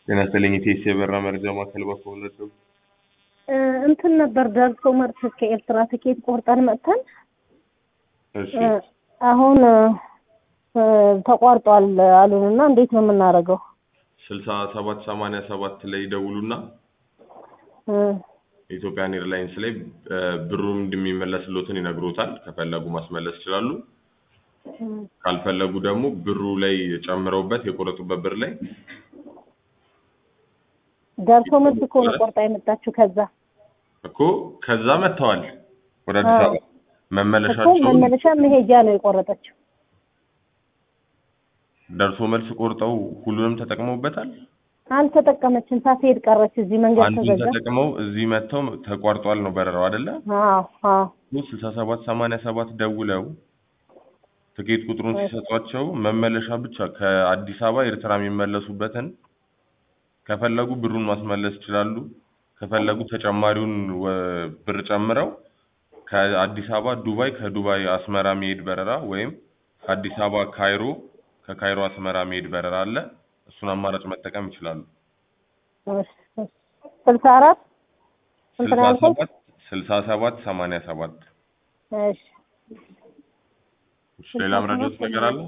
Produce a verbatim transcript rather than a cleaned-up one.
ጤና ይስጥልኝ ኢቲኤስ የበራ መረጃ ማዕከል በኩል ነው። እንትን ነበር ደርሶ መልስ ከኤርትራ ትኬት ቆርጠን መጥተን እሺ አሁን ተቋርጧል አሉንና እንዴት ነው የምናደርገው? ስልሳ ሰባት ሰማንያ ሰባት ላይ ደውሉና ኢትዮጵያን ኤርላይንስ ላይ ብሩም እንደሚመለስልዎትን ይነግሩታል። ከፈለጉ ማስመለስ ይችላሉ። ካልፈለጉ ደግሞ ብሩ ላይ ጨምረውበት የቆረጡበት ብር ላይ ደርሶ መልስ እኮ ነው ቆርጣ የመጣችሁ ከዛ እኮ ከዛ መተዋል ወደ አዲስ አበባ መመለሻቸው እኮ መመለሻ መሄጃ ነው የቆረጠችው። ደርሶ መልስ ቆርጠው ሁሉንም ተጠቅመውበታል። አልተጠቀመችም። ሳትሄድ ቀረች። እዚህ መንገድ ተዘጋ። አንዱ ተጠቅመው እዚህ መተው ተቋርጧል ነው በረራው አይደለ? አዎ አዎ። ስልሳ ሰባት ሰማንያ ሰባት ደውለው ትኬት ቁጥሩን ሲሰጧቸው መመለሻ ብቻ ከአዲስ አበባ ኤርትራ የሚመለሱበትን ከፈለጉ ብሩን ማስመለስ ይችላሉ። ከፈለጉ ተጨማሪውን ብር ጨምረው ከአዲስ አበባ ዱባይ ከዱባይ አስመራ መሄድ በረራ ወይም ከአዲስ አበባ ካይሮ ከካይሮ አስመራ መሄድ በረራ አለ። እሱን አማራጭ መጠቀም ይችላሉ። ስልሳ አራት ስልሳ ሰባት ሰማንያ ሰባት እሺ ሌላ መረጃዎች ነገር አለ?